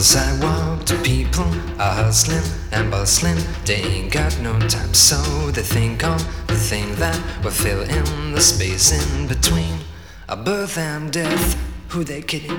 sidewalk, the people are hustling and bustling. They ain't got no time, so they think on the thing that will fill in the space in between a birth and death. Who they kidding?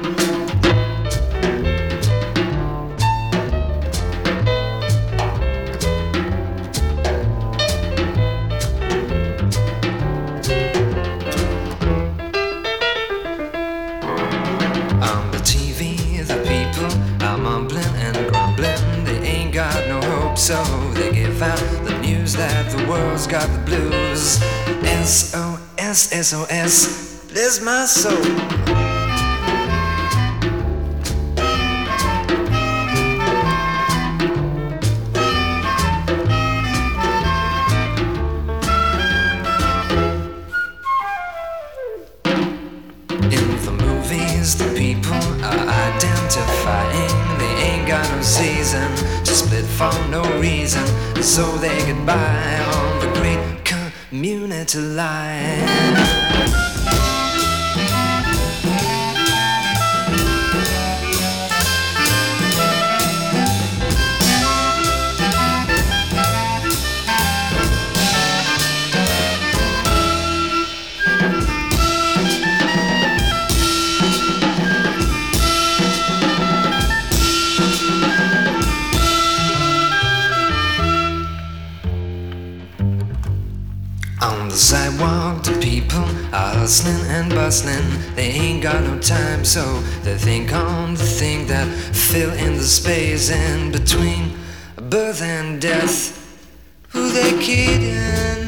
On the TV, the people are mumbling and grumbling. They ain't got no hope, so they give out the news that the world's got the blues. SOS, SOS, bless my soul. In the movies, the people are identifying. They ain't got no season to split for no reason, so they get by on the great community line. On the sidewalk, the people are hustling and bustling. They ain't got no time, so they think on the thing that fill in the space in between birth and death. Who they kidding?